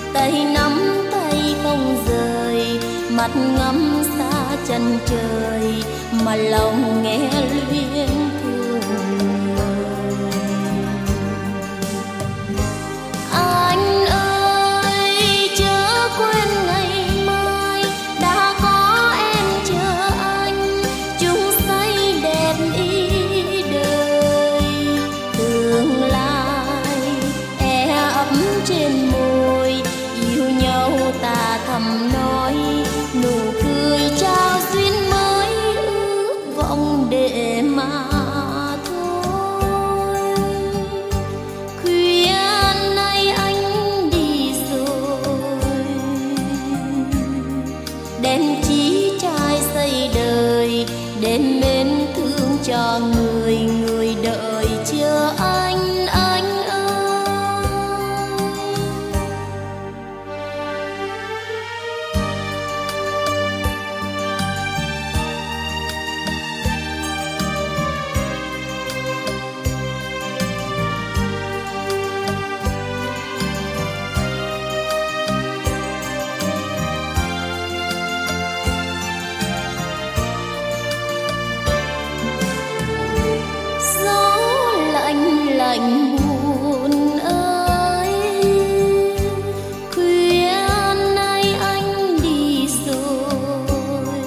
tay nắm tay không rời, mắt ngắm xa chân trời mà lòng nghe luyến thương người. Anh ơi chớ quên ngày mai, đã có em chờ anh, chung say đẹp ý đời. Tương lai e ấp trên môi, yêu nhau ta thầm nói, nụ cười trao duyên mới, ước vọng để mà thôi. Khuya nay anh đi rồi, đem chí trai xây đời, đem mến thương cho người, người đợi chờ anh ơi. Lạnh buồn ơi, khuya nay anh đi rồi,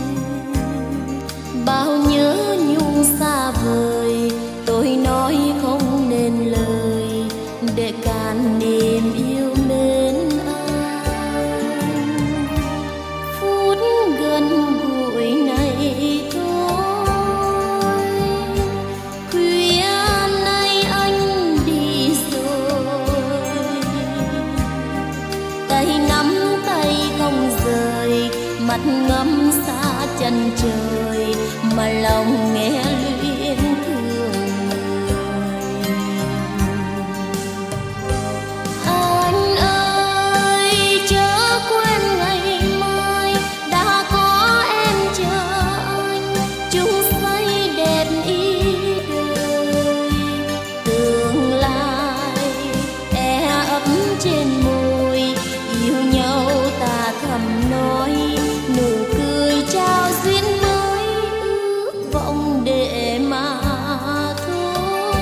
bao nhớ nhung xa vời, tôi nói không nên lời để cạn niềm yêu mến anh. Phút gần gũi này thôi, khuya tay nắm tay không rời, mắt ngắm xa chân trời mà lòng nghe luyến thương người. Anh ơi chớ quên ngày mai, đã có em chờ anh, chung say đẹp ý đời. Tương lai e ấp trên môi, yêu nhau ta thầm nói, nụ cười trao duyên mới, ước vọng để mà thôi.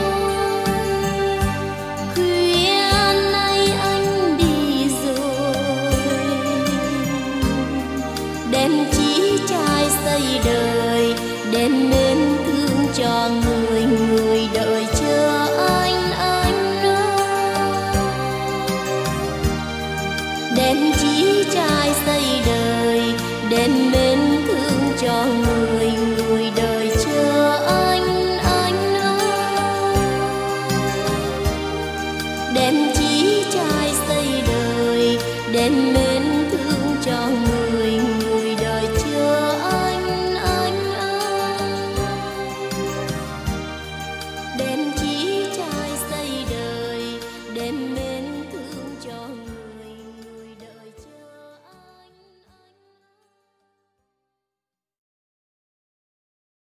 Khuya nay anh đi rồi, đem chí trai xây đời, đem mến thương cho người, người đợi chờ anh ơi. Đem chí trai xây đời, đem mến thương cho người, người đợi chờ anh ơi. Đem chí trai xây đời, đem mến thương cho người, người đợi chờ anh ơi. Đem chí trai xây đời, đem mến